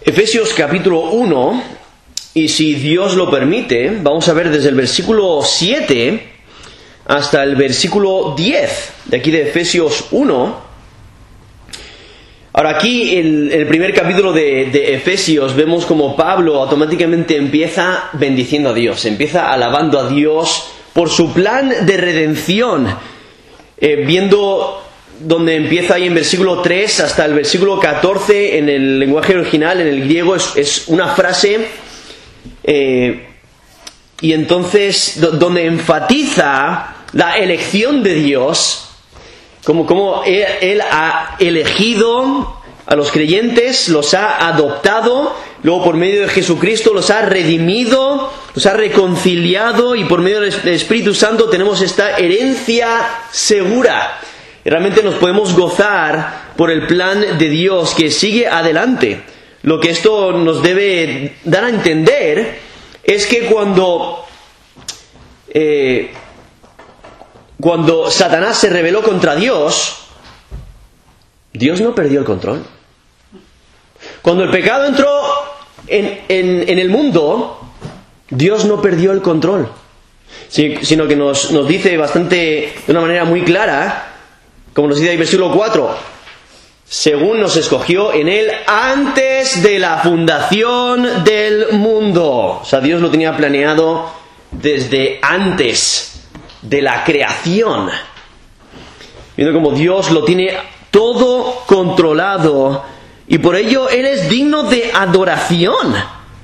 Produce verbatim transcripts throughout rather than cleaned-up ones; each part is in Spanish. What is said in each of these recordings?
Efesios capítulo uno, y si Dios lo permite, vamos a ver desde el versículo siete hasta el versículo diez, de aquí de Efesios uno. Ahora aquí, en el primer capítulo de, de Efesios, vemos como Pablo automáticamente empieza bendiciendo a Dios, empieza alabando a Dios por su plan de redención, eh, viendo donde empieza ahí en versículo tres hasta el versículo catorce, en el lenguaje original, en el griego, es, es una frase, eh, y entonces do, donde enfatiza la elección de Dios, como, como él, él ha elegido a los creyentes, los ha adoptado, luego por medio de Jesucristo los ha redimido, los ha reconciliado, y por medio del Espíritu Santo tenemos esta herencia segura. Y realmente nos podemos gozar por el plan de Dios que sigue adelante. Lo que esto nos debe dar a entender es que cuando, eh, cuando Satanás se rebeló contra Dios, Dios no perdió el control. Cuando el pecado entró en, en, en el mundo, Dios no perdió el control, sino que nos, nos dice bastante, de una manera muy clara, como nos dice ahí versículo cuatro, según nos escogió en Él antes de la fundación del mundo. O sea, Dios lo tenía planeado desde antes de la creación. Viendo como Dios lo tiene todo controlado, y por ello Él es digno de adoración.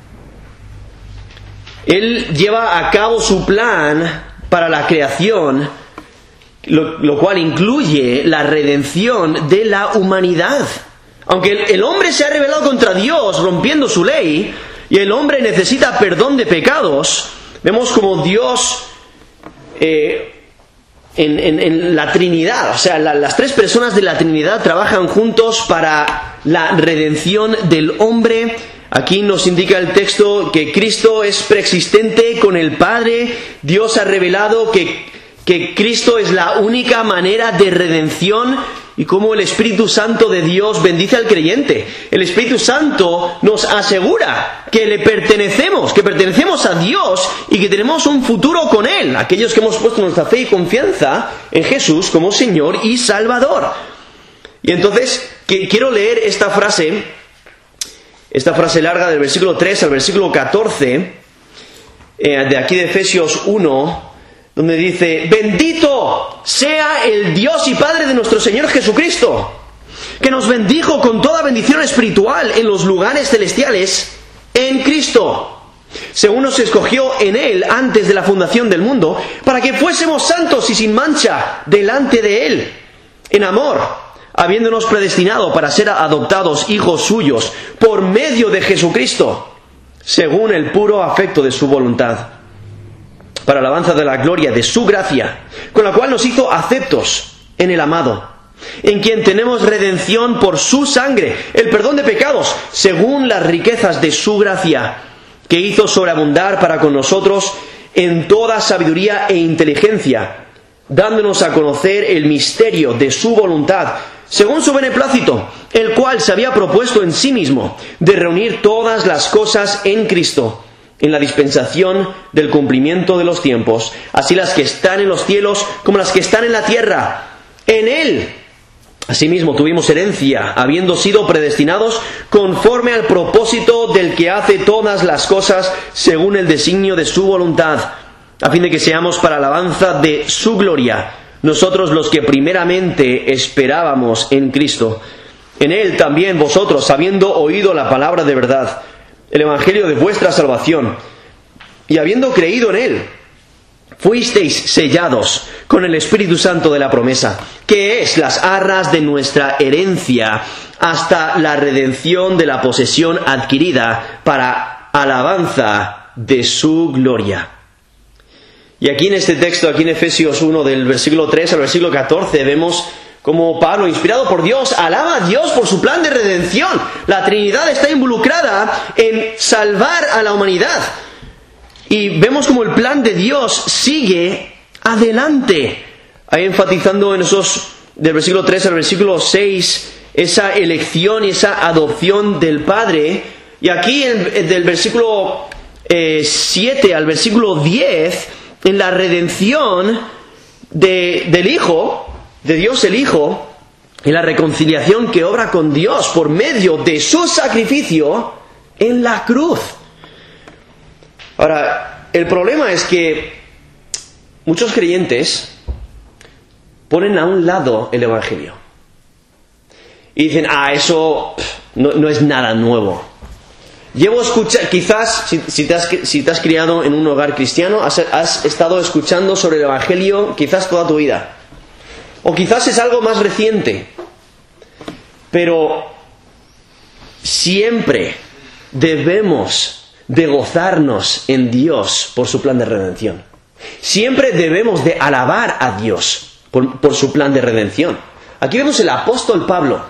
Él lleva a cabo su plan para la creación, Lo, lo cual incluye la redención de la humanidad. Aunque el, el hombre se ha rebelado contra Dios, rompiendo su ley, y el hombre necesita perdón de pecados, vemos como Dios eh, en, en, en la Trinidad, o sea, la, las tres personas de la Trinidad trabajan juntos para la redención del hombre. Aquí nos indica el texto que Cristo es preexistente con el Padre. Dios ha revelado que que Cristo es la única manera de redención, y cómo el Espíritu Santo de Dios bendice al creyente. El Espíritu Santo nos asegura que le pertenecemos, que pertenecemos a Dios y que tenemos un futuro con Él, aquellos que hemos puesto nuestra fe y confianza en Jesús como Señor y Salvador. Y entonces, que, quiero leer esta frase, esta frase larga del versículo tres al versículo catorce, eh, de aquí de Efesios uno, donde dice: bendito sea el Dios y Padre de nuestro Señor Jesucristo, que nos bendijo con toda bendición espiritual en los lugares celestiales en Cristo, según nos escogió en Él antes de la fundación del mundo, para que fuésemos santos y sin mancha delante de Él, en amor, habiéndonos predestinado para ser adoptados hijos suyos por medio de Jesucristo, según el puro afecto de su voluntad, para alabanza de la gloria de su gracia, con la cual nos hizo aceptos en el amado, en quien tenemos redención por su sangre, el perdón de pecados, según las riquezas de su gracia, que hizo sobreabundar para con nosotros en toda sabiduría e inteligencia, dándonos a conocer el misterio de su voluntad, según su beneplácito, el cual se había propuesto en sí mismo, de reunir todas las cosas en Cristo, en la dispensación del cumplimiento de los tiempos, así las que están en los cielos como las que están en la tierra. En Él, asimismo, tuvimos herencia, habiendo sido predestinados conforme al propósito del que hace todas las cosas según el designio de su voluntad, a fin de que seamos para alabanza de su gloria, nosotros los que primeramente esperábamos en Cristo. En Él también vosotros, habiendo oído la palabra de verdad, el evangelio de vuestra salvación, y habiendo creído en Él, fuisteis sellados con el Espíritu Santo de la promesa, que es las arras de nuestra herencia, hasta la redención de la posesión adquirida para alabanza de su gloria. Y aquí en este texto, aquí en Efesios uno, del versículo tres al versículo catorce, vemos como Pablo, inspirado por Dios, alaba a Dios por su plan de redención. La Trinidad está involucrada en salvar a la humanidad. Y vemos como el plan de Dios sigue adelante. Ahí enfatizando en esos, del versículo tres al versículo seis, esa elección y esa adopción del Padre, Y aquí en, del versículo eh, siete al versículo diez, en la redención de, del Hijo, de Dios el Hijo, en la reconciliación que obra con Dios por medio de su sacrificio en la cruz. Ahora, el problema es que muchos creyentes ponen a un lado el Evangelio y dicen, ah, eso no, no es nada nuevo. Llevo escuchando, quizás si, si, te has, si te has criado en un hogar cristiano, has, has estado escuchando sobre el Evangelio quizás toda tu vida. O quizás es algo más reciente. Pero siempre debemos de gozarnos en Dios por su plan de redención. Siempre debemos de alabar a Dios por, por su plan de redención. Aquí vemos el apóstol Pablo,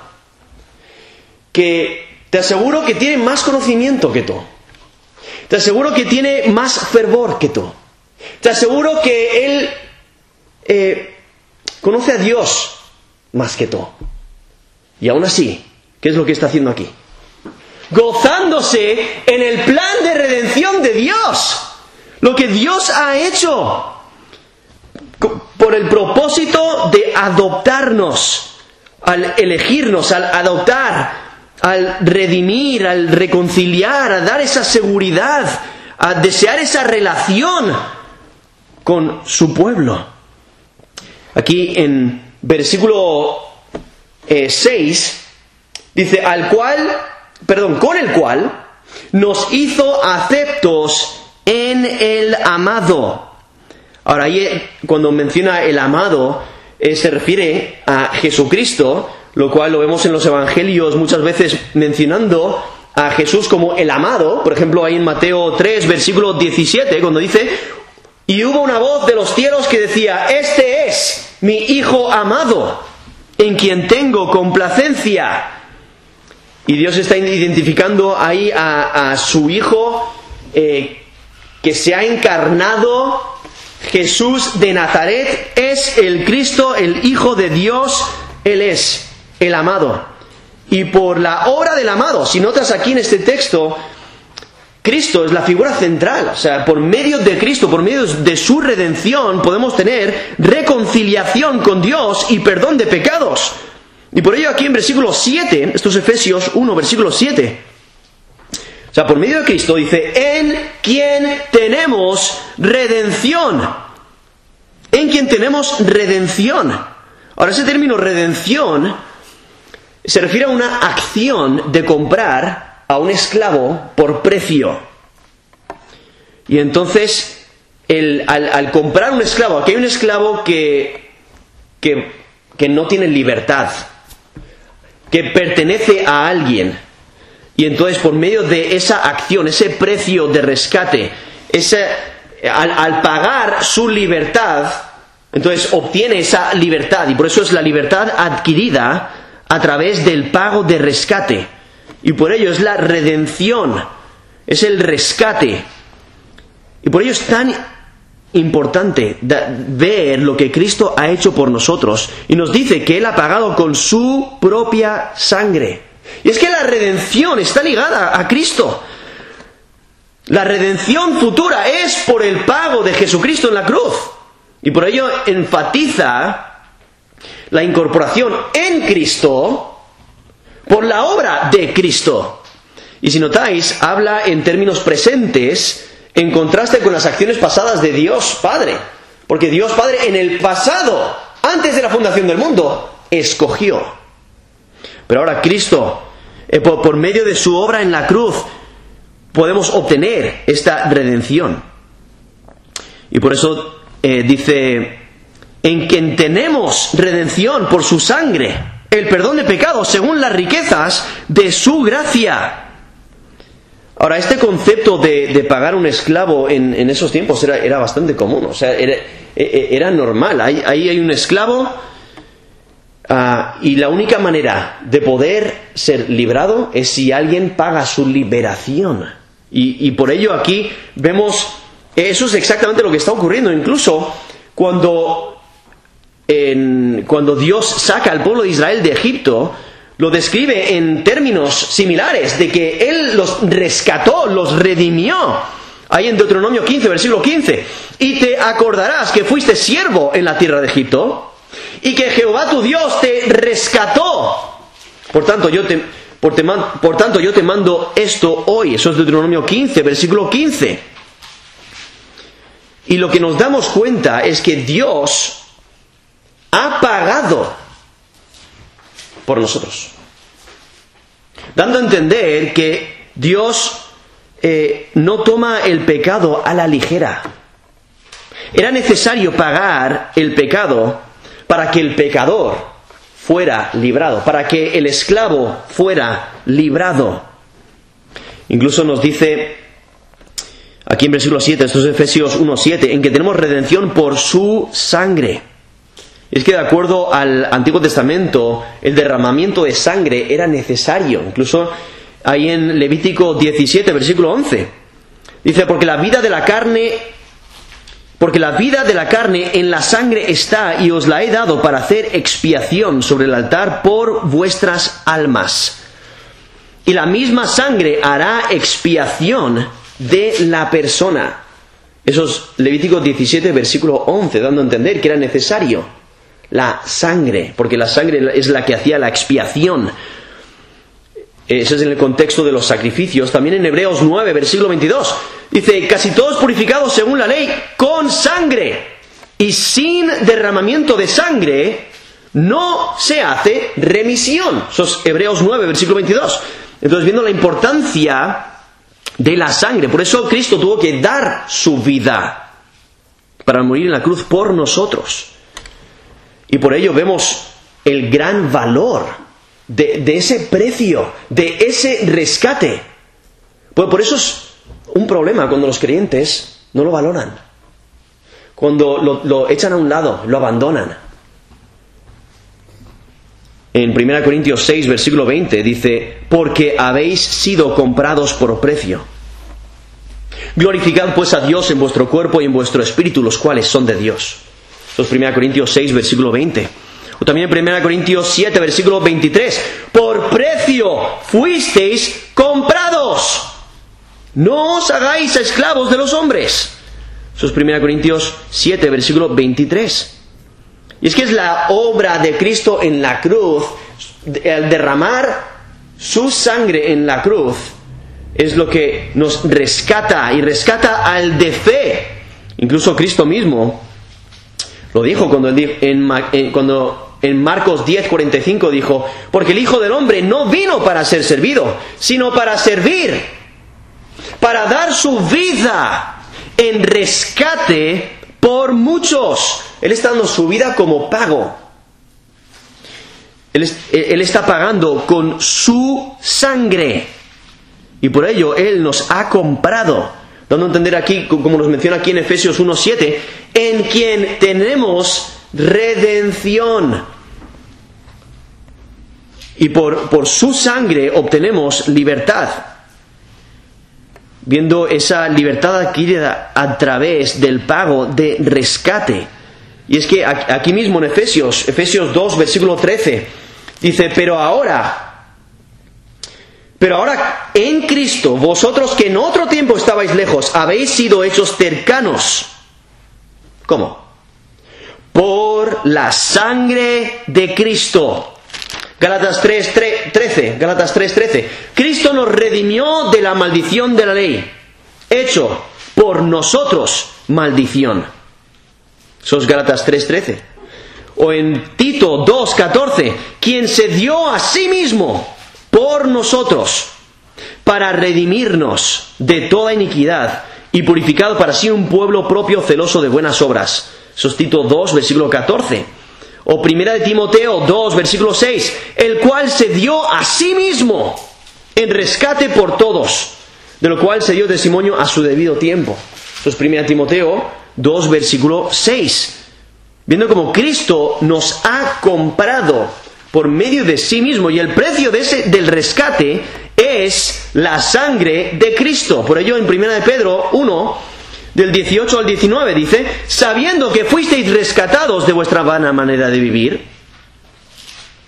que te aseguro que tiene más conocimiento que tú. Te aseguro que tiene más fervor que tú. Te aseguro que él eh, conoce a Dios más que tú. Y aún así, ¿qué es lo que está haciendo aquí? Gozándose en el plan de redención de Dios. Lo que Dios ha hecho por el propósito de adoptarnos, al elegirnos, al adoptar, al redimir, al reconciliar, a dar esa seguridad, a desear esa relación con su pueblo. Aquí en versículo eh, seis dice, al cual, perdón, con el cual nos hizo aceptos en el amado. Ahora, ahí cuando menciona el amado, eh, se refiere a Jesucristo, lo cual lo vemos en los evangelios muchas veces mencionando a Jesús como el amado. Por ejemplo, ahí en Mateo tres, versículo diecisiete, cuando dice, y hubo una voz de los cielos que decía, este es mi Hijo amado, en quien tengo complacencia. Y Dios está identificando ahí a, a su Hijo eh, que se ha encarnado. Jesús de Nazaret es el Cristo, el Hijo de Dios. Él es el amado. Y por la obra del amado, si notas aquí en este texto, Cristo es la figura central. O sea, por medio de Cristo, por medio de su redención, podemos tener reconciliación con Dios y perdón de pecados. Y por ello aquí en versículo siete, esto es Efesios uno, versículo siete. O sea, por medio de Cristo dice, en quien tenemos redención. En quien tenemos redención. Ahora, ese término redención se refiere a una acción de comprar a un esclavo por precio. Y entonces, el, al, al comprar un esclavo, aquí hay un esclavo que, que, que no tiene libertad, que pertenece a alguien. Y entonces, por medio de esa acción, ese precio de rescate, ese, al, al pagar su libertad, entonces obtiene esa libertad. Y por eso es la libertad adquirida a través del pago de rescate. Y por ello es la redención, es el rescate. Y por ello es tan importante ver lo que Cristo ha hecho por nosotros. Y nos dice que Él ha pagado con su propia sangre. Y es que la redención está ligada a Cristo. La redención futura es por el pago de Jesucristo en la cruz. Y por ello enfatiza la incorporación en Cristo por la obra de Cristo. Y si notáis, habla en términos presentes en contraste con las acciones pasadas de Dios Padre. Porque Dios Padre en el pasado, antes de la fundación del mundo, escogió. Pero ahora Cristo, eh, por, por medio de su obra en la cruz, podemos obtener esta redención. Y por eso eh, dice, en quien tenemos redención por su sangre, el perdón de pecados según las riquezas de su gracia. Ahora, este concepto de, de pagar un esclavo en, en esos tiempos era, era bastante común, o sea, era, era normal. Ahí, ahí hay un esclavo uh, y la única manera de poder ser librado es si alguien paga su liberación. Y, y por ello aquí vemos, eso es exactamente lo que está ocurriendo. Incluso cuando, en, cuando Dios saca al pueblo de Israel de Egipto, lo describe en términos similares, de que Él los rescató, los redimió. Ahí en Deuteronomio quince, versículo quince. Y te acordarás que fuiste siervo en la tierra de Egipto, y que Jehová tu Dios te rescató. Por tanto, yo te, por, te, por tanto, yo te mando esto hoy. Eso es Deuteronomio quince, versículo quince. Y lo que nos damos cuenta es que Dios ha pagado por nosotros, dando a entender que Dios eh, no toma el pecado a la ligera. Era necesario pagar el pecado para que el pecador fuera librado, para que el esclavo fuera librado. Incluso nos dice aquí en versículo siete, esto es Efesios uno siete, en que tenemos redención por su sangre. Es que de acuerdo al Antiguo Testamento, el derramamiento de sangre era necesario. Incluso ahí en Levítico diecisiete, versículo once, dice, porque la vida de la carne, porque la vida de la carne en la sangre está, y os la he dado para hacer expiación sobre el altar por vuestras almas. Y la misma sangre hará expiación de la persona. Eso es Levítico diecisiete, versículo once, dando a entender que era necesario la sangre, porque la sangre es la que hacía la expiación. Ese es en el contexto de los sacrificios. También en Hebreos nueve, versículo veintidós, dice, casi todos purificados según la ley, con sangre, y sin derramamiento de sangre no se hace remisión. Eso es Hebreos nueve, versículo veintidós. Entonces, viendo la importancia de la sangre, por eso Cristo tuvo que dar su vida para morir en la cruz por nosotros. Y por ello vemos el gran valor de, de ese precio, de ese rescate. Pues por eso es un problema cuando los creyentes no lo valoran, cuando lo, lo echan a un lado, lo abandonan. En primera Corintios seis, versículo veinte, dice, porque habéis sido comprados por precio. Glorificad pues a Dios en vuestro cuerpo y en vuestro espíritu, los cuales son de Dios. Esto es primera Corintios seis, versículo veinte. O también en primera Corintios siete, versículo veintitrés. Por precio fuisteis comprados. No os hagáis esclavos de los hombres. Eso es primera Corintios siete, versículo veintitrés. Y es que es la obra de Cristo en la cruz, el derramar su sangre en la cruz, es lo que nos rescata, y rescata al de fe. Incluso Cristo mismo lo dijo cuando en, en, cuando en Marcos diez, cuarenta y cinco dijo, porque el Hijo del Hombre no vino para ser servido, sino para servir, para dar su vida en rescate por muchos. Él está dando su vida como pago. Él, él está pagando con su sangre. Y por ello Él nos ha comprado. Dando a entender aquí, como nos menciona aquí en Efesios uno siete, en quien tenemos redención. Y por, por su sangre obtenemos libertad. Viendo esa libertad adquirida a través del pago de rescate. Y es que aquí mismo en Efesios, Efesios dos, versículo trece, dice, pero ahora... Pero ahora en Cristo, vosotros que en otro tiempo estabais lejos, habéis sido hechos cercanos. ¿Cómo? Por la sangre de Cristo. Gálatas tres, trece. Gálatas tres, trece. Cristo nos redimió de la maldición de la ley, hecho por nosotros maldición. Eso es Gálatas tres, trece. O en Tito dos, catorce. Quien se dio a sí mismo por nosotros, para redimirnos de toda iniquidad y purificado para sí un pueblo propio celoso de buenas obras. Eso es Tito dos, versículo catorce. O primera de Timoteo dos, versículo seis, el cual se dio a sí mismo en rescate por todos, de lo cual se dio testimonio a su debido tiempo. Eso es primera de Timoteo dos, versículo seis. Viendo como Cristo nos ha comprado por medio de sí mismo, y el precio de ese, del rescate es la sangre de Cristo. Por ello en primera de Pedro uno, del dieciocho al diecinueve, dice, sabiendo que fuisteis rescatados de vuestra vana manera de vivir,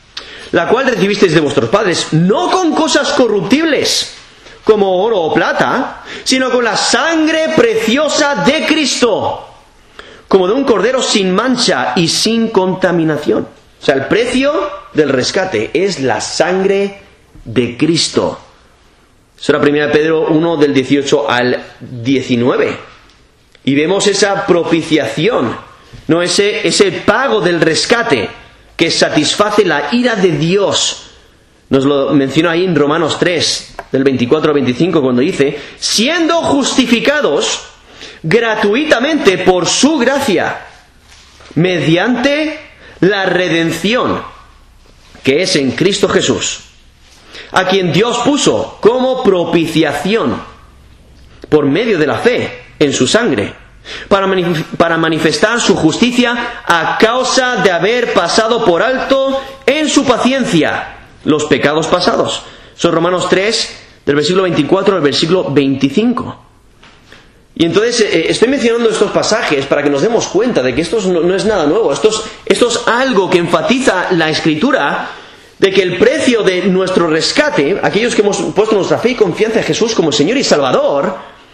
la cual recibisteis de vuestros padres, no con cosas corruptibles, como oro o plata, sino con la sangre preciosa de Cristo, como de un cordero sin mancha y sin contaminación. O sea, el precio del rescate es la sangre de Cristo. Eso era primera de Pedro uno, del dieciocho al diecinueve. Y vemos esa propiciación, ¿no? Ese, ese pago del rescate que satisface la ira de Dios. Nos lo menciona ahí en Romanos tres, del veinticuatro al veinticinco, cuando dice: siendo justificados gratuitamente por su gracia, mediante la redención que es en Cristo Jesús, a quien Dios puso como propiciación por medio de la fe en su sangre, para, manif- para manifestar su justicia a causa de haber pasado por alto en su paciencia los pecados pasados. Son Romanos tres, del versículo veinticuatro al versículo veinticinco. Y entonces eh, estoy mencionando estos pasajes para que nos demos cuenta de que esto no, no es nada nuevo. Esto es, esto es algo que enfatiza la Escritura, de que el precio de nuestro rescate, aquellos que hemos puesto nuestra fe y confianza en Jesús como Señor y Salvador,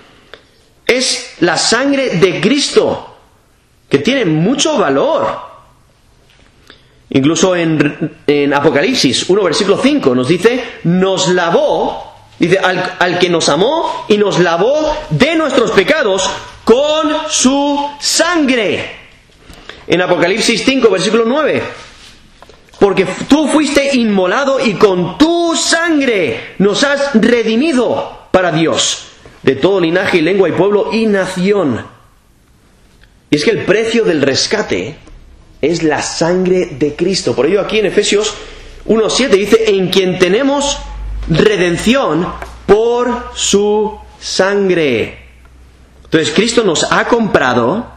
es la sangre de Cristo, que tiene mucho valor. Incluso en, en Apocalipsis uno, versículo cinco, nos dice: nos lavó, dice, al, al que nos amó y nos lavó de nuestros pecados con su sangre. En Apocalipsis cinco, versículo nueve: porque tú fuiste inmolado y con tu sangre nos has redimido para Dios, de todo linaje y lengua y pueblo y nación. Y es que el precio del rescate es la sangre de Cristo. Por ello aquí en Efesios uno siete dice: en quien tenemos redención por su sangre. Entonces Cristo nos ha comprado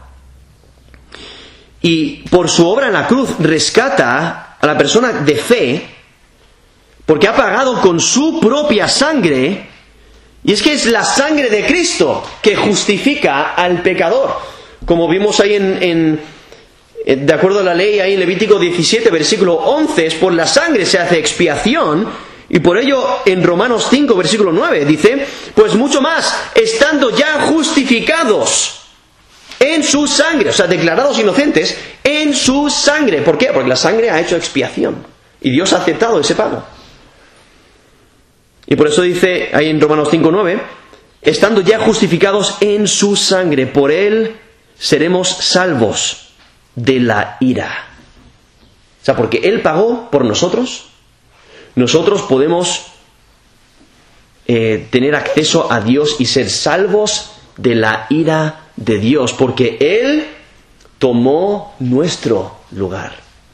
y por su obra en la cruz rescata a la persona de fe, porque ha pagado con su propia sangre. Y es que es la sangre de Cristo que justifica al pecador, como vimos ahí en, en de acuerdo a la ley, ahí en Levítico diecisiete, versículo once, es por la sangre se hace expiación. Y por ello en Romanos cinco, versículo nueve dice: pues mucho más, estando ya justificados en su sangre, o sea, declarados inocentes en su sangre. ¿Por qué? Porque la sangre ha hecho expiación y Dios ha aceptado ese pago. Y por eso dice ahí en Romanos cinco nueve: estando ya justificados en su sangre, por él seremos salvos de la ira. O sea, porque él pagó por nosotros, nosotros podemos eh, tener acceso a Dios y ser salvos de la ira de Dios, porque él tomó nuestro lugar.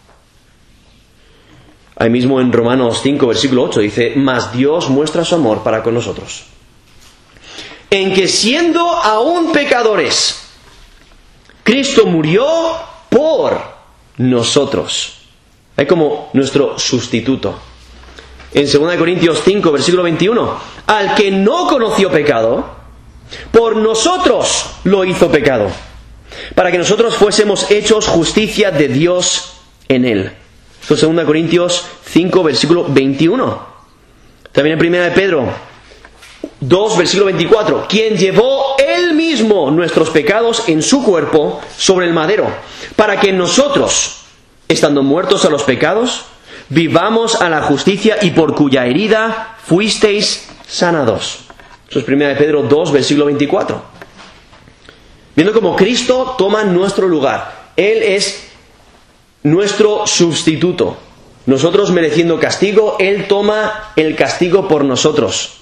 Ahí mismo en Romanos cinco, versículo ocho dice: mas Dios muestra su amor para con nosotros, en que siendo aún pecadores, Cristo murió por nosotros. Es como nuestro sustituto. En segunda de Corintios cinco, versículo veintiuno: al que no conoció pecado, por nosotros lo hizo pecado, para que nosotros fuésemos hechos justicia de Dios en él. Esto es segunda de Corintios cinco, versículo veintiuno. También en primera de Pedro dos, versículo veinticuatro: quien llevó él mismo nuestros pecados en su cuerpo sobre el madero, para que nosotros, estando muertos a los pecados, vivamos a la justicia, y por cuya herida fuisteis sanados. Eso es primera de Pedro dos, versículo veinticuatro. Viendo cómo Cristo toma nuestro lugar. Él es nuestro sustituto. Nosotros mereciendo castigo, él toma el castigo por nosotros.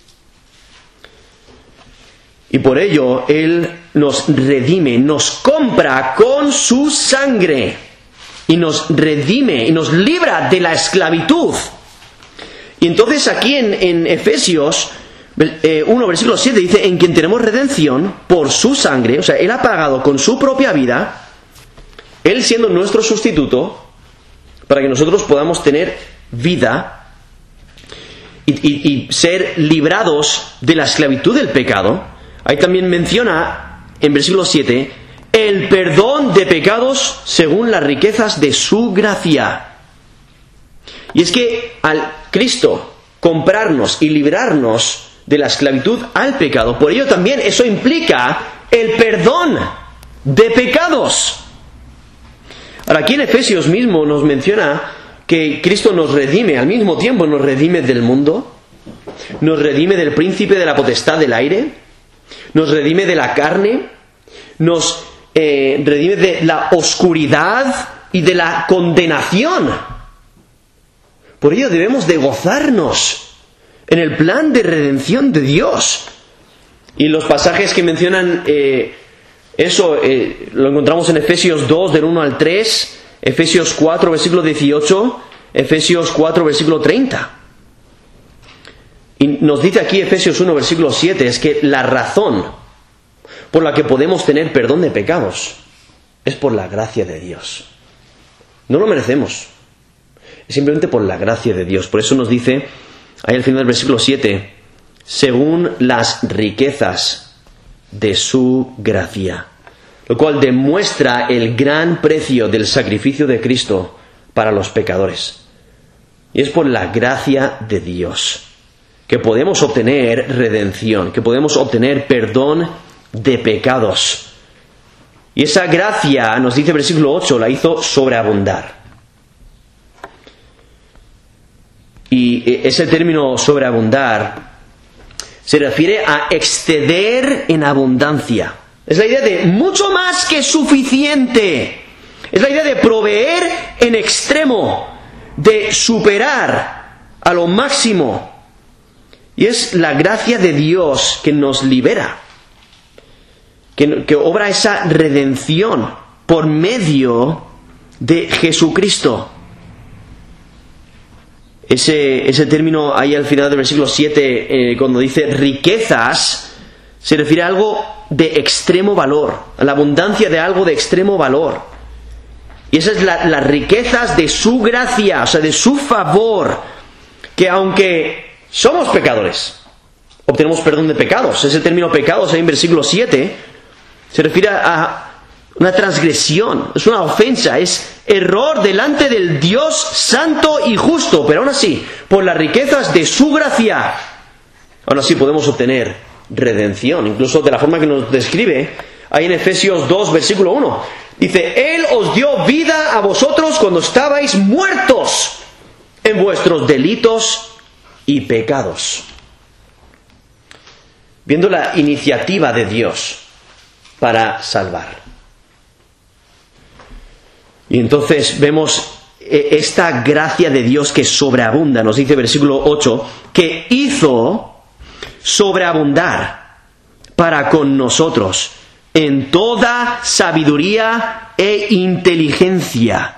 Y por ello él nos redime, nos compra con su sangre y nos redime y nos libra de la esclavitud. Y entonces aquí en, en Efesios eh, uno, versículo siete dice: en quien tenemos redención por su sangre. O sea, él ha pagado con su propia vida, él siendo nuestro sustituto, para que nosotros podamos tener vida y, y, y ser librados de la esclavitud del pecado. Ahí también menciona en versículo siete el perdón de pecados según las riquezas de su gracia. Y es que al Cristo comprarnos y librarnos de la esclavitud al pecado, por ello también eso implica el perdón de pecados. Ahora, aquí en Efesios mismo nos menciona que Cristo nos redime, al mismo tiempo nos redime del mundo, nos redime del príncipe de la potestad del aire, nos redime de la carne, nos eh, redime de la oscuridad y de la condenación. Por ello debemos de gozarnos en el plan de redención de Dios. Y los pasajes que mencionan eh, eso eh, lo encontramos en Efesios dos, del uno al tres, Efesios cuatro, versículo dieciocho, Efesios cuatro, versículo treinta. Y nos dice aquí Efesios uno, versículo siete, es que la razón por la que podemos tener perdón de pecados es por la gracia de Dios. No lo merecemos. Es simplemente por la gracia de Dios. Por eso nos dice, ahí al final del versículo siete, según las riquezas de su gracia. Lo cual demuestra el gran precio del sacrificio de Cristo para los pecadores. Y es por la gracia de Dios que podemos obtener redención, que podemos obtener perdón de pecados. Y esa gracia, nos dice el versículo ocho, la hizo sobreabundar. Y ese término sobreabundar se refiere a exceder en abundancia. Es la idea de mucho más que suficiente. Es la idea de proveer en extremo, de superar a lo máximo. Y es la gracia de Dios que nos libera, que, que obra esa redención por medio de Jesucristo. Ese, ese término ahí al final del versículo siete, eh, cuando dice riquezas, se refiere a algo de extremo valor, a la abundancia de algo de extremo valor. Y esas son la, las riquezas de su gracia, o sea, de su favor, que aunque somos pecadores, obtenemos perdón de pecados. Ese término pecados ahí en versículo siete se refiere a una transgresión, es una ofensa, es error delante del Dios santo y justo, pero aún así, por las riquezas de su gracia, aún así podemos obtener redención, incluso de la forma que nos describe ahí en Efesios dos, versículo uno. Dice, Él os dio vida a vosotros cuando estabais muertos en vuestros delitos y pecados. Viendo la iniciativa de Dios para salvar. Y entonces vemos esta gracia de Dios que sobreabunda, nos dice versículo ocho, que hizo sobreabundar para con nosotros en toda sabiduría e inteligencia.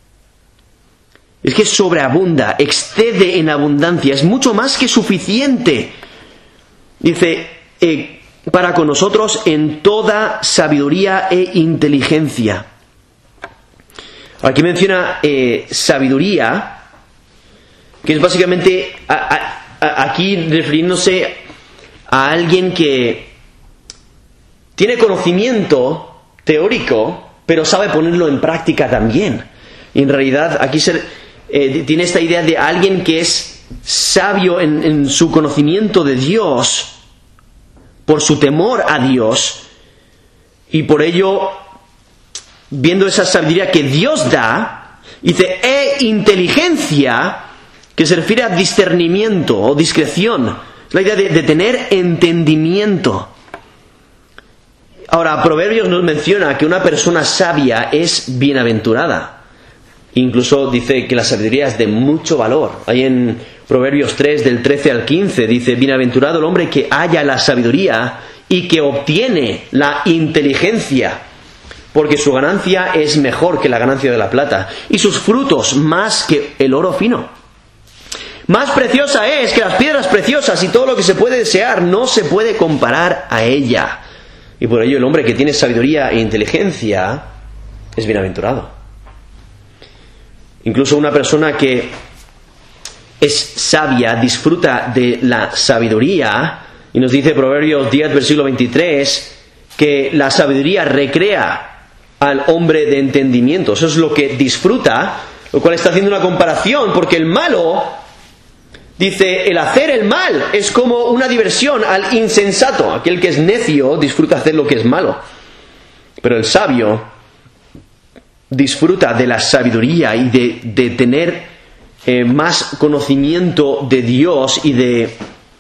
Es que sobreabunda, excede en abundancia, es mucho más que suficiente. Dice, eh, para con nosotros en toda sabiduría e inteligencia. Aquí menciona eh, sabiduría, que es básicamente a, a, a, aquí refiriéndose a alguien que tiene conocimiento teórico, pero sabe ponerlo en práctica también. Y en realidad aquí se, eh, tiene esta idea de alguien que es sabio en, en su conocimiento de Dios, por su temor a Dios, y por ello, viendo esa sabiduría que Dios da, dice, e inteligencia, que se refiere a discernimiento o discreción. Es la idea de, de tener entendimiento. Ahora, Proverbios nos menciona que una persona sabia es bienaventurada. Incluso dice que la sabiduría es de mucho valor. Ahí en Proverbios tres, del trece al quince, dice, bienaventurado el hombre que halla la sabiduría y que obtiene la inteligencia, porque su ganancia es mejor que la ganancia de la plata, y sus frutos más que el oro fino. Más preciosa es que las piedras preciosas, y todo lo que se puede desear no se puede comparar a ella. Y por ello el hombre que tiene sabiduría e inteligencia es bienaventurado. Incluso una persona que es sabia disfruta de la sabiduría, y nos dice Proverbios diez, versículo veintitrés, que la sabiduría recrea al hombre de entendimiento. Eso es lo que disfruta Lo cual está haciendo una comparación, porque el malo, dice, el hacer el mal es como una diversión al insensato. Aquel que es necio disfruta hacer lo que es malo. Pero el sabio disfruta de la sabiduría y de, de tener eh, más conocimiento de Dios y de,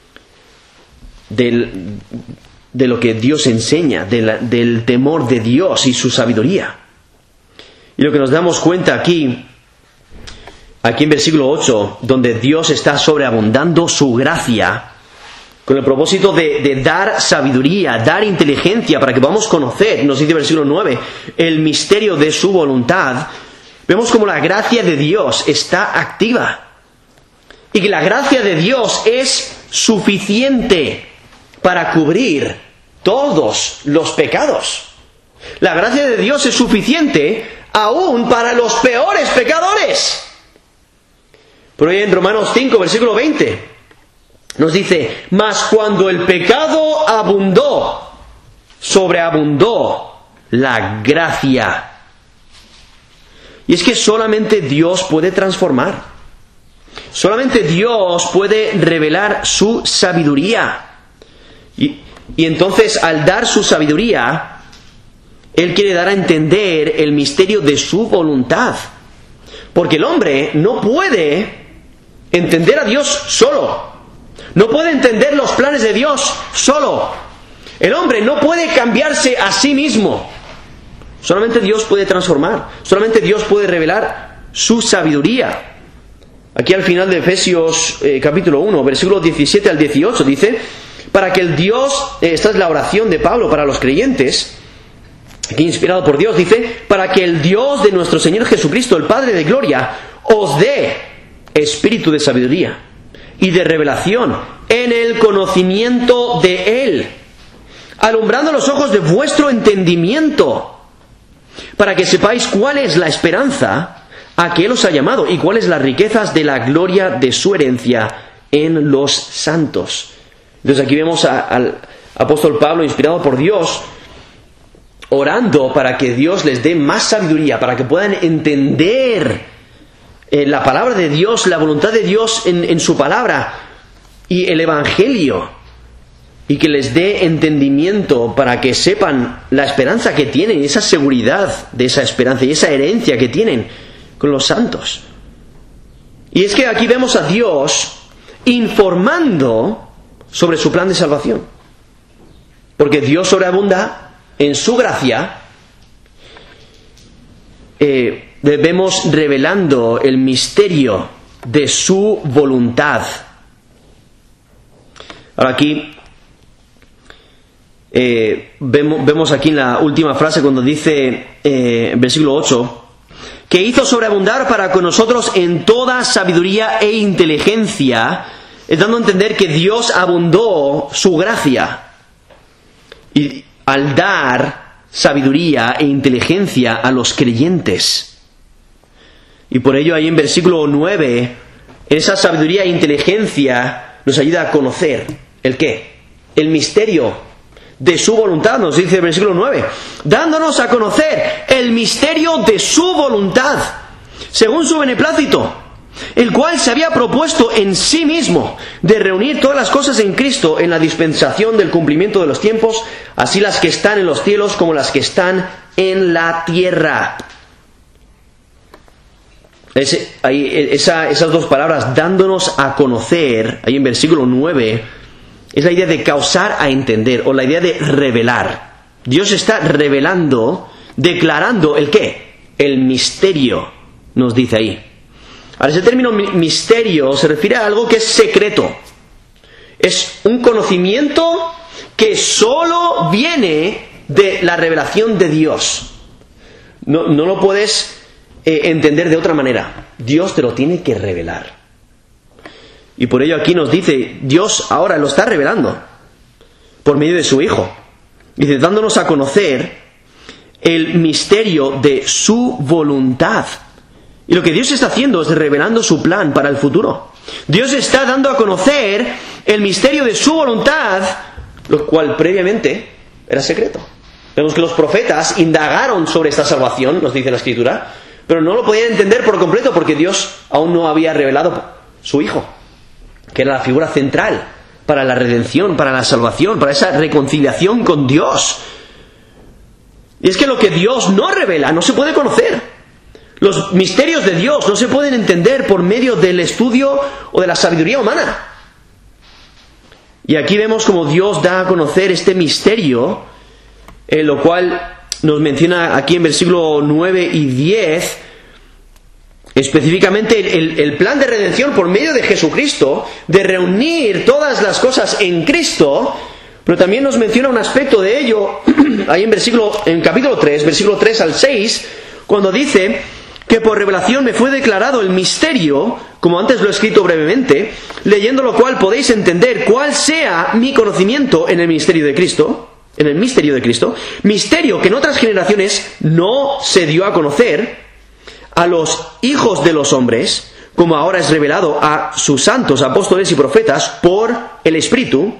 de, de lo que Dios enseña, de la, del temor de Dios y su sabiduría. Y lo que nos damos cuenta aquí, aquí en versículo ocho, donde Dios está sobreabundando su gracia, con el propósito de, de dar sabiduría, dar inteligencia para que podamos conocer, nos dice el versículo nueve, el misterio de su voluntad. Vemos como la gracia de Dios está activa y que la gracia de Dios es suficiente para cubrir todos los pecados. La gracia de Dios es suficiente aún para los peores pecadores. Por ahí en Romanos cinco, versículo veinte, nos dice, mas cuando el pecado abundó, sobreabundó la gracia. Y es que solamente Dios puede transformar. Solamente Dios puede revelar su sabiduría. Y, y entonces, al dar su sabiduría, Él quiere dar a entender el misterio de su voluntad. Porque el hombre no puede entender a Dios solo. No puede entender los planes de Dios solo. El hombre no puede cambiarse a sí mismo. Solamente Dios puede transformar. Solamente Dios puede revelar su sabiduría. Aquí al final de Efesios eh, capítulo uno, versículos diecisiete al dieciocho, dice, para que el Dios, eh, esta es la oración de Pablo para los creyentes, aquí inspirado por Dios, dice, para que el Dios de nuestro Señor Jesucristo, el Padre de gloria, os dé espíritu de sabiduría y de revelación en el conocimiento de Él, alumbrando los ojos de vuestro entendimiento, para que sepáis cuál es la esperanza a que Él os ha llamado y cuáles las riquezas de la gloria de su herencia en los santos. Entonces aquí vemos a, al apóstol Pablo, inspirado por Dios, orando para que Dios les dé más sabiduría, para que puedan entender eh, la palabra de Dios, la voluntad de Dios en, en su palabra y el Evangelio, y que les dé entendimiento para que sepan la esperanza que tienen, y esa seguridad de esa esperanza y esa herencia que tienen con los santos. Y es que aquí vemos a Dios informando sobre su plan de salvación, porque Dios sobreabunda en su gracia. Eh, vemos revelando el misterio de su voluntad. Ahora aquí eh, vemos, vemos aquí en la última frase cuando dice eh, versículo ocho, que hizo sobreabundar para con nosotros en toda sabiduría e inteligencia, es dando a entender que Dios abundó su gracia y al dar sabiduría e inteligencia a los creyentes. Y por ello ahí en versículo nueve, esa sabiduría e inteligencia nos ayuda a conocer ¿el qué? El misterio de su voluntad, nos dice el versículo nueve, dándonos a conocer el misterio de su voluntad, según su beneplácito, el cual se había propuesto en sí mismo de reunir todas las cosas en Cristo en la dispensación del cumplimiento de los tiempos, así las que están en los cielos como las que están en la tierra. Ese, ahí, esa, esas dos palabras, dándonos a conocer, ahí en versículo nueve, es la idea de causar a entender, o la idea de revelar. Dios está revelando, declarando el qué, el misterio, nos dice ahí. Ahora, ese término misterio se refiere a algo que es secreto. Es un conocimiento que solo viene de la revelación de Dios. No, no lo puedes eh, entender de otra manera. Dios te lo tiene que revelar. Y por ello aquí nos dice, Dios ahora lo está revelando por medio de su Hijo. Dice, dándonos a conocer el misterio de su voluntad. Y lo que Dios está haciendo es revelando su plan para el futuro. Dios está dando a conocer el misterio de su voluntad, lo cual previamente era secreto. Vemos que los profetas indagaron sobre esta salvación, nos dice la Escritura, pero no lo podían entender por completo porque Dios aún no había revelado su Hijo, que era la figura central para la redención, para la salvación, para esa reconciliación con Dios. Y es que lo que Dios no revela no se puede conocer. Los misterios de Dios no se pueden entender por medio del estudio o de la sabiduría humana. Y aquí vemos como Dios da a conocer este misterio, eh, lo cual nos menciona aquí en versículo nueve y diez, específicamente el, el plan de redención por medio de Jesucristo, de reunir todas las cosas en Cristo, pero también nos menciona un aspecto de ello ahí en versículo, en capítulo tres, versículo tres al seis, cuando dice que por revelación me fue declarado el misterio, como antes lo he escrito brevemente, leyendo lo cual podéis entender cuál sea mi conocimiento en el misterio de Cristo, en el misterio de Cristo, misterio que en otras generaciones no se dio a conocer a los hijos de los hombres, como ahora es revelado a sus santos apóstoles y profetas por el Espíritu,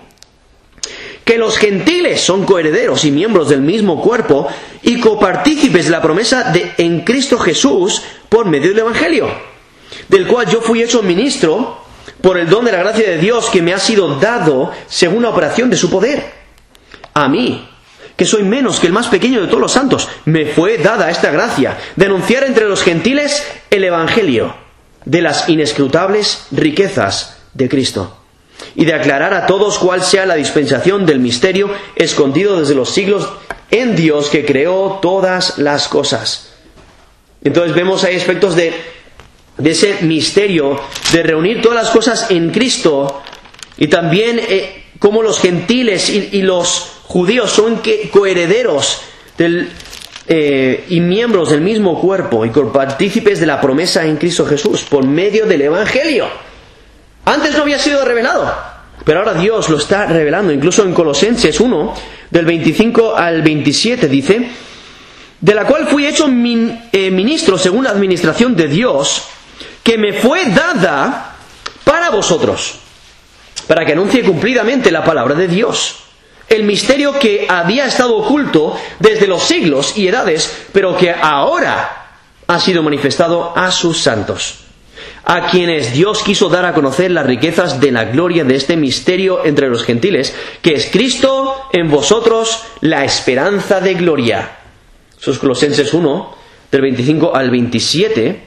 que los gentiles son coherederos y miembros del mismo cuerpo y copartícipes de la promesa de en Cristo Jesús por medio del Evangelio, del cual yo fui hecho ministro por el don de la gracia de Dios que me ha sido dado según la operación de su poder. A mí, que soy menos que el más pequeño de todos los santos, me fue dada esta gracia de anunciar entre los gentiles el Evangelio de las inescrutables riquezas de Cristo, y de aclarar a todos cuál sea la dispensación del misterio escondido desde los siglos en Dios que creó todas las cosas. Entonces vemos ahí aspectos de, de ese misterio de reunir todas las cosas en Cristo, y también eh, cómo los gentiles y, y los judíos son que, coherederos del, eh, y miembros del mismo cuerpo y copartícipes de la promesa en Cristo Jesús por medio del Evangelio. Antes no había sido revelado, pero ahora Dios lo está revelando. Incluso en Colosenses uno, del veinticinco al veintisiete, dice: de la cual fui hecho min, eh, ministro según la administración de Dios, que me fue dada para vosotros, para que anuncie cumplidamente la palabra de Dios, el misterio que había estado oculto desde los siglos y edades, pero que ahora ha sido manifestado a sus santos, a quienes Dios quiso dar a conocer las riquezas de la gloria de este misterio entre los gentiles, que es Cristo en vosotros, la esperanza de gloria. Eso es Colosenses uno, del veinticinco al veintisiete.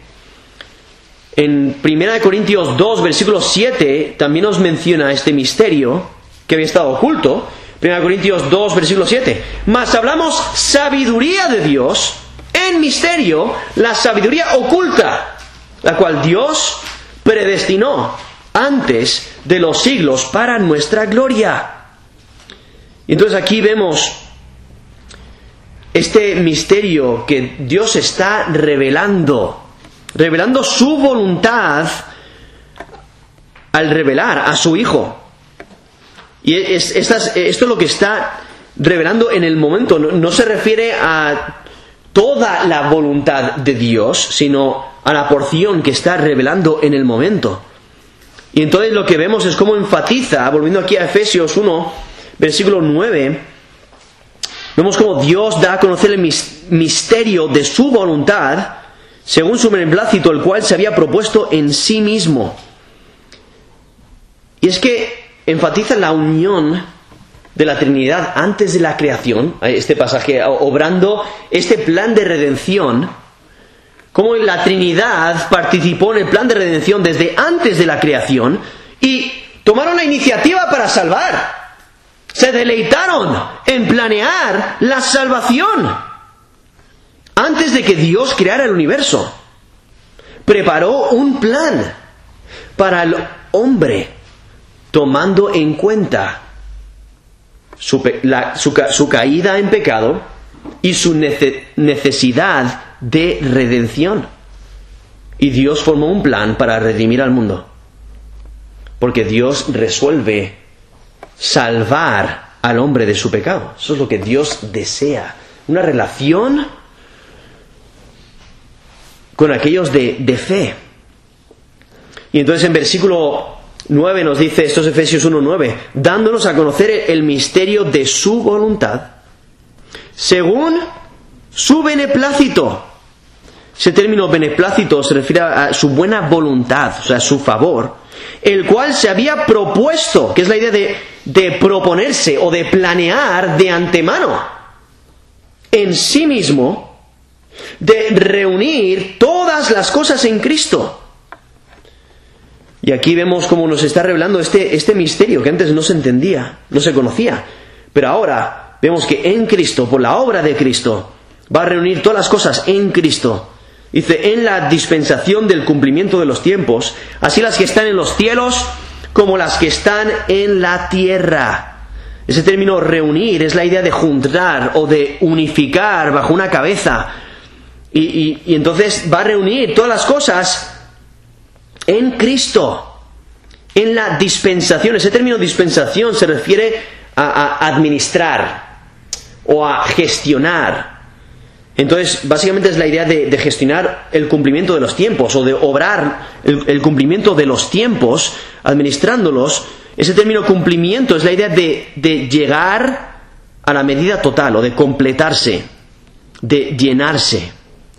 En primera de Corintios dos, versículo siete, también nos menciona este misterio que había estado oculto. primera de Corintios dos, versículo siete. Mas hablamos sabiduría de Dios en misterio, la sabiduría oculta, la cual Dios predestinó antes de los siglos para nuestra gloria. Y entonces aquí vemos este misterio que Dios está revelando, revelando su voluntad al revelar a su Hijo. Y es, estas, esto es lo que está revelando en el momento. No, no se refiere a toda la voluntad de Dios, sino a la porción que está revelando en el momento. Y entonces lo que vemos es cómo enfatiza, volviendo aquí a Efesios uno, versículo nueve, vemos cómo Dios da a conocer el misterio de su voluntad según su beneplácito, el cual se había propuesto en sí mismo. Y es que enfatiza la unión de la Trinidad antes de la creación, este pasaje, obrando este plan de redención, cómo la Trinidad participó en el plan de redención desde antes de la creación y tomaron la iniciativa para salvar. Se deleitaron en planear la salvación antes de que Dios creara el universo. Preparó un plan para el hombre, tomando en cuenta su, la, su, su caída en pecado y su nece, necesidad de redención. Y Dios formó un plan para redimir al mundo, porque Dios resuelve salvar al hombre de su pecado. Eso es lo que Dios desea, una relación con aquellos de, de fe. Y entonces en versículo nueve nos dice, esto es Efesios uno nueve, dándonos a conocer el misterio de su voluntad, según su beneplácito, ese término beneplácito se refiere a su buena voluntad, o sea, su favor, el cual se había propuesto, que es la idea de, de proponerse o de planear de antemano en sí mismo, de reunir todas las cosas en Cristo. Y aquí vemos cómo nos está revelando este, este misterio que antes no se entendía, no se conocía. Pero ahora vemos que en Cristo, por la obra de Cristo, va a reunir todas las cosas en Cristo. Dice, en la dispensación del cumplimiento de los tiempos, así las que están en los cielos como las que están en la tierra. Ese término reunir es la idea de juntar o de unificar bajo una cabeza. Y, y, y entonces va a reunir todas las cosas en Cristo, en la dispensación. Ese término dispensación se refiere a, a administrar o a gestionar. Entonces, básicamente es la idea de, de gestionar el cumplimiento de los tiempos o de obrar el, el cumplimiento de los tiempos, administrándolos. Ese término cumplimiento es la idea de, de llegar a la medida total o de completarse, de llenarse.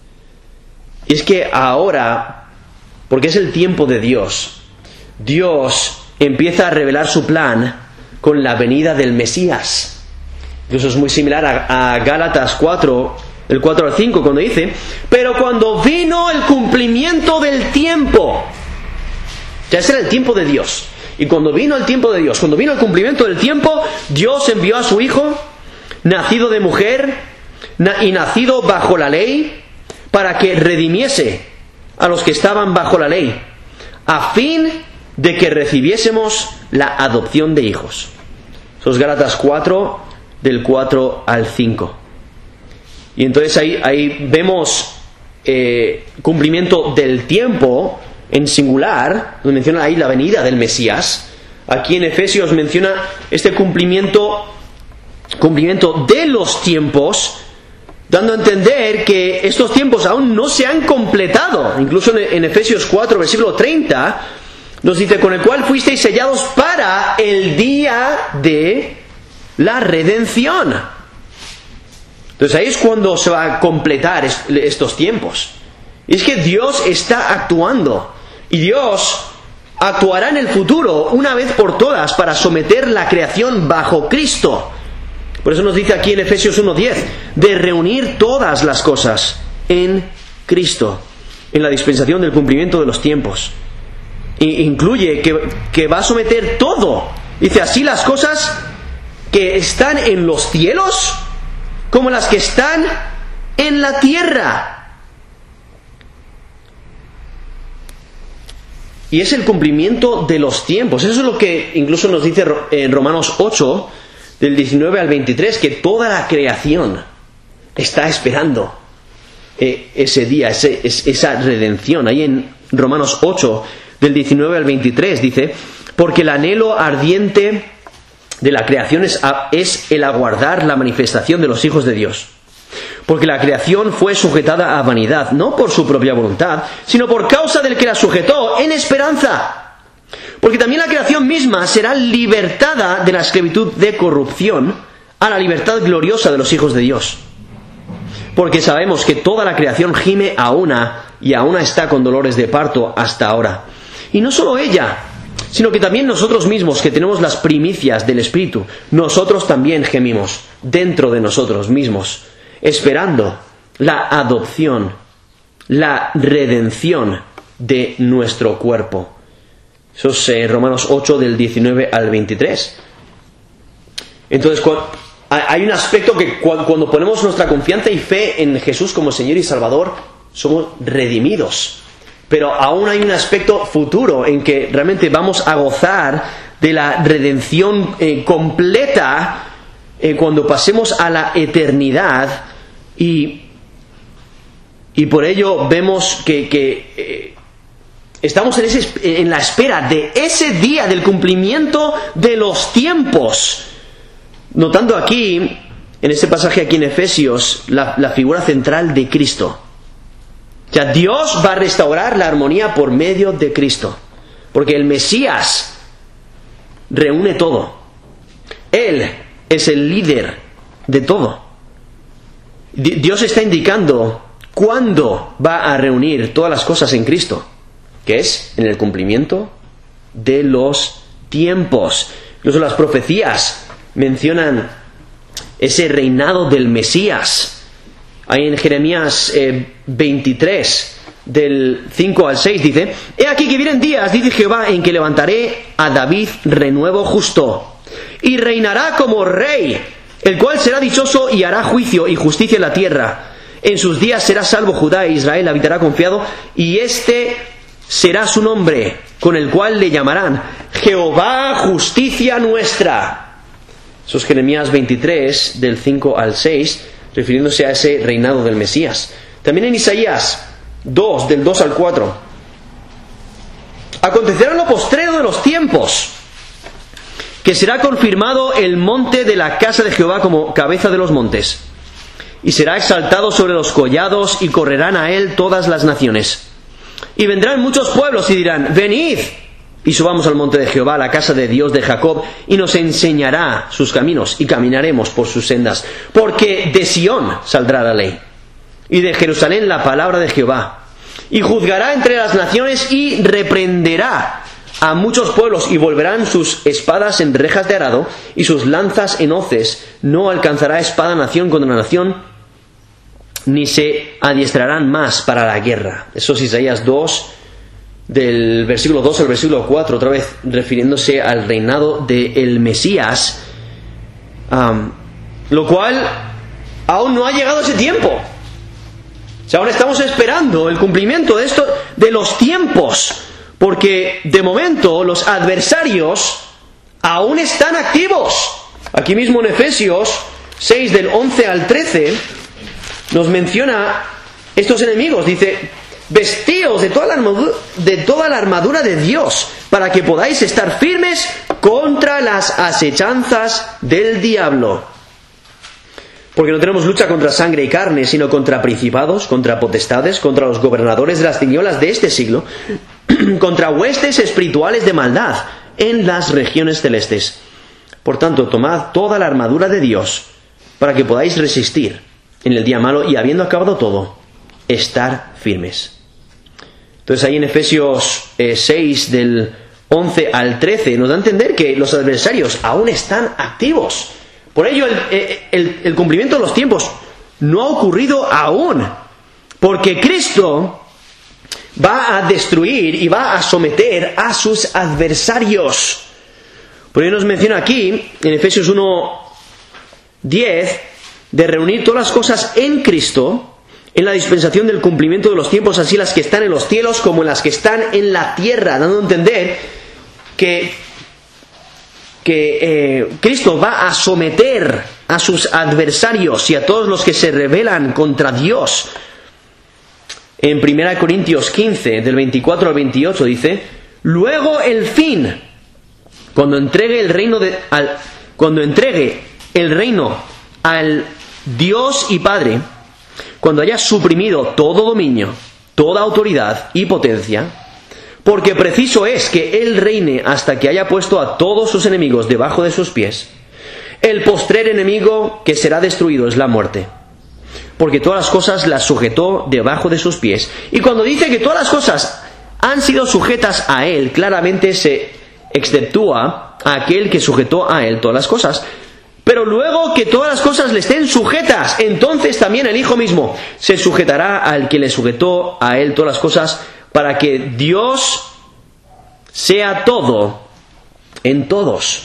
Y es que ahora, porque es el tiempo de Dios, Dios empieza a revelar su plan con la venida del Mesías. Eso es muy similar a, a Gálatas cuatro, el cuatro al cinco, cuando dice, pero cuando vino el cumplimiento del tiempo, ya ese era el tiempo de Dios, y cuando vino el tiempo de Dios, cuando vino el cumplimiento del tiempo, Dios envió a su Hijo, nacido de mujer na- y nacido bajo la ley, para que redimiese a los que estaban bajo la ley, a fin de que recibiésemos la adopción de hijos. Eso es Gálatas cuatro, del cuatro al cinco. Y entonces ahí, ahí vemos eh, cumplimiento del tiempo en singular, donde menciona ahí la venida del Mesías. Aquí en Efesios menciona este cumplimiento, cumplimiento de los tiempos, dando a entender que estos tiempos aún no se han completado. Incluso en Efesios cuatro, versículo treinta, nos dice, con el cual fuisteis sellados para el día de la redención. Entonces ahí es cuando se va a completar estos tiempos. Y es que Dios está actuando. Y Dios actuará en el futuro, una vez por todas, para someter la creación bajo Cristo. Por eso nos dice aquí en Efesios uno diez, de reunir todas las cosas en Cristo, en la dispensación del cumplimiento de los tiempos. E incluye que, que va a someter todo. Dice, así las cosas que están en los cielos como las que están en la tierra. Y es el cumplimiento de los tiempos. Eso es lo que incluso nos dice en Romanos ocho, del diecinueve al veintitrés, que toda la creación está esperando eh, ese día, ese, es, esa redención. Ahí en Romanos ocho, del diecinueve al veintitrés, dice, porque el anhelo ardiente de la creación es, es el aguardar la manifestación de los hijos de Dios. Porque la creación fue sujetada a vanidad, no por su propia voluntad, sino por causa del que la sujetó, en esperanza. Porque también la creación misma será libertada de la esclavitud de corrupción a la libertad gloriosa de los hijos de Dios. Porque sabemos que toda la creación gime a una y a una está con dolores de parto hasta ahora. Y no solo ella, sino que también nosotros mismos, que tenemos las primicias del Espíritu, nosotros también gemimos dentro de nosotros mismos, esperando la adopción, la redención de nuestro cuerpo. Eso es eh, Romanos ocho, del diecinueve al veintitrés. Entonces, hay un aspecto que cuando ponemos nuestra confianza y fe en Jesús como Señor y Salvador, somos redimidos. Pero aún hay un aspecto futuro en que realmente vamos a gozar de la redención eh, completa eh, cuando pasemos a la eternidad. Y, y por ello vemos que, que eh, estamos en, ese, en la espera de ese día del cumplimiento de los tiempos. Notando aquí, en este pasaje aquí en Efesios, la, la figura central de Cristo. O sea, Dios va a restaurar la armonía por medio de Cristo. Porque el Mesías reúne todo. Él es el líder de todo. Dios está indicando ¿cuándo va a reunir todas las cosas en Cristo? Que es en el cumplimiento de los tiempos. Incluso las profecías mencionan ese reinado del Mesías. Ahí en Jeremías eh, veintitrés, del cinco al seis, dice: He aquí que vienen días, dice Jehová, en que levantaré a David renuevo justo, y reinará como rey, el cual será dichoso y hará juicio y justicia en la tierra. En sus días será salvo Judá, e Israel habitará confiado, y este será su nombre, con el cual le llamarán Jehová, justicia nuestra. Eso es Jeremías veintitrés, del cinco al seis, refiriéndose a ese reinado del Mesías. También en Isaías dos, del dos al cuatro. Acontecerá lo postrero de los tiempos, que será confirmado el monte de la casa de Jehová como cabeza de los montes, y será exaltado sobre los collados, y correrán a él todas las naciones. Y vendrán muchos pueblos y dirán: venid, y subamos al monte de Jehová, a la casa de Dios de Jacob, y nos enseñará sus caminos, y caminaremos por sus sendas. Porque de Sión saldrá la ley, y de Jerusalén la palabra de Jehová. Y juzgará entre las naciones, y reprenderá a muchos pueblos, y volverán sus espadas en rejas de arado, y sus lanzas en hoces. No alcanzará espada nación contra nación, ni se adiestrarán más para la guerra. Eso es Isaías dos, del versículo dos al versículo cuatro, otra vez refiriéndose al reinado del Mesías, um, lo cual aún no ha llegado ese tiempo. O sea, aún estamos esperando el cumplimiento de esto, de los tiempos, porque de momento los adversarios aún están activos. Aquí mismo en Efesios seis, del once al trece, nos menciona estos enemigos. Dice: vestíos de toda la armadura, de toda la armadura de Dios, para que podáis estar firmes contra las asechanzas del diablo. Porque no tenemos lucha contra sangre y carne, sino contra principados, contra potestades, contra los gobernadores de las tinieblas de este siglo, contra huestes espirituales de maldad en las regiones celestes. Por tanto, tomad toda la armadura de Dios, para que podáis resistir en el día malo, y habiendo acabado todo, estar firmes. Entonces ahí en Efesios eh, seis, del once al trece, nos da a entender que los adversarios aún están activos. Por ello el, el, el cumplimiento de los tiempos no ha ocurrido aún, porque Cristo va a destruir y va a someter a sus adversarios. Por ello nos menciona aquí en Efesios uno, diez, de reunir todas las cosas en Cristo, en la dispensación del cumplimiento de los tiempos, así las que están en los cielos como las que están en la tierra, dando a entender que, que eh, Cristo va a someter a sus adversarios y a todos los que se rebelan contra Dios. En primera Corintios quince, del veinticuatro al veintiocho, dice: luego el fin, cuando entregue el reino de, al, cuando entregue el reino al Dios y Padre, cuando haya suprimido todo dominio, toda autoridad y potencia, porque preciso es que Él reine hasta que haya puesto a todos sus enemigos debajo de sus pies. El postrer enemigo que será destruido es la muerte, porque todas las cosas las sujetó debajo de sus pies. Y cuando dice que todas las cosas han sido sujetas a Él, claramente se exceptúa a aquel que sujetó a Él todas las cosas. Pero luego que todas las cosas le estén sujetas, entonces también el Hijo mismo se sujetará al que le sujetó a Él todas las cosas, para que Dios sea todo en todos.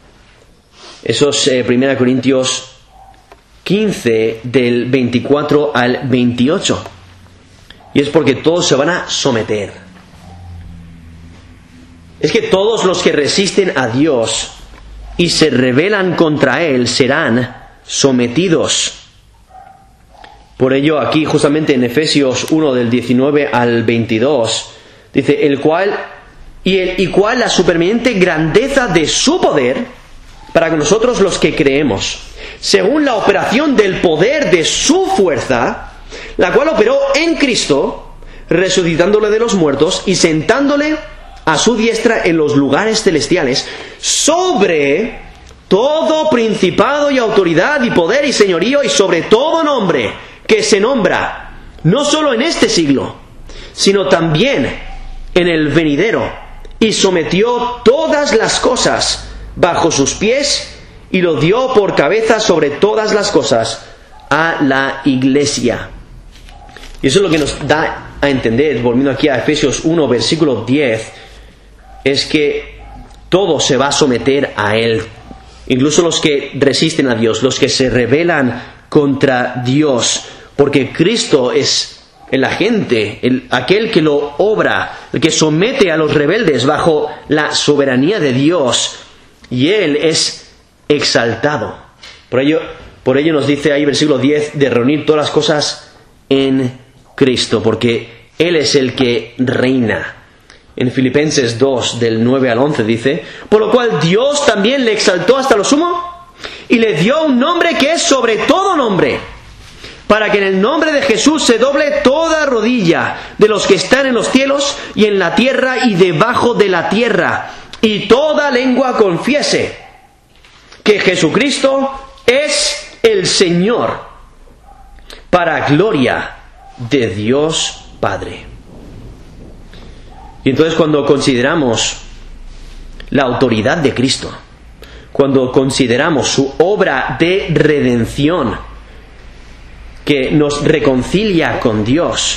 Eso es eh, primera Corintios quince, del veinticuatro al veintiocho. Y es porque todos se van a someter. Es que todos los que resisten a Dios y se rebelan contra Él serán sometidos. Por ello aquí justamente en Efesios uno, del diecinueve al veintidós, dice: el cual y, el, y cual la supereminente grandeza de su poder para con nosotros los que creemos, según la operación del poder de su fuerza, la cual operó en Cristo, resucitándole de los muertos y sentándole a su diestra en los lugares celestiales, sobre todo principado y autoridad y poder y señorío, y sobre todo nombre que se nombra, no solo en este siglo, sino también en el venidero, y sometió todas las cosas bajo sus pies, y lo dio por cabeza sobre todas las cosas a la Iglesia. Y eso es lo que nos da a entender, volviendo aquí a Efesios uno, versículo diez, es que todo se va a someter a Él. Incluso los que resisten a Dios, los que se rebelan contra Dios, porque Cristo es el agente, el, aquel que lo obra, el que somete a los rebeldes bajo la soberanía de Dios, y Él es exaltado. Por ello, por ello nos dice ahí versículo diez de reunir todas las cosas en Cristo, porque Él es el que reina. En Filipenses dos, del nueve al once dice: por lo cual Dios también le exaltó hasta lo sumo y le dio un nombre que es sobre todo nombre, para que en el nombre de Jesús se doble toda rodilla de los que están en los cielos y en la tierra y debajo de la tierra, y toda lengua confiese que Jesucristo es el Señor, para gloria de Dios Padre. Y entonces, cuando consideramos la autoridad de Cristo, cuando consideramos su obra de redención que nos reconcilia con Dios,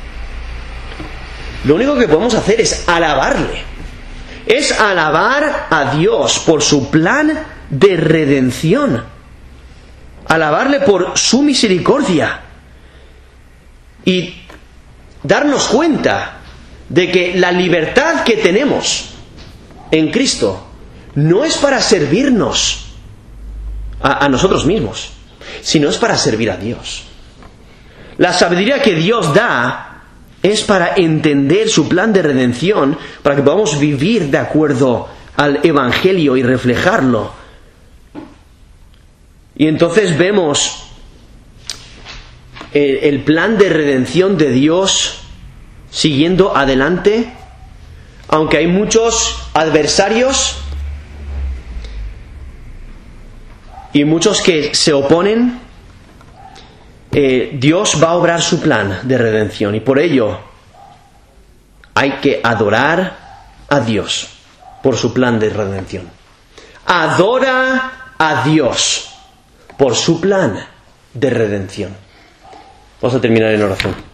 lo único que podemos hacer es alabarle, es alabar a Dios por su plan de redención, alabarle por su misericordia y darnos cuenta de que la libertad que tenemos en Cristo no es para servirnos a, a nosotros mismos, sino es para servir a Dios. La sabiduría que Dios da es para entender su plan de redención, para que podamos vivir de acuerdo al Evangelio y reflejarlo. Y entonces vemos el, el plan de redención de Dios siguiendo adelante, aunque hay muchos adversarios y muchos que se oponen. eh, Dios va a obrar su plan de redención, y por ello hay que adorar a Dios por su plan de redención. Adora a Dios por su plan de redención. Vamos a terminar en oración.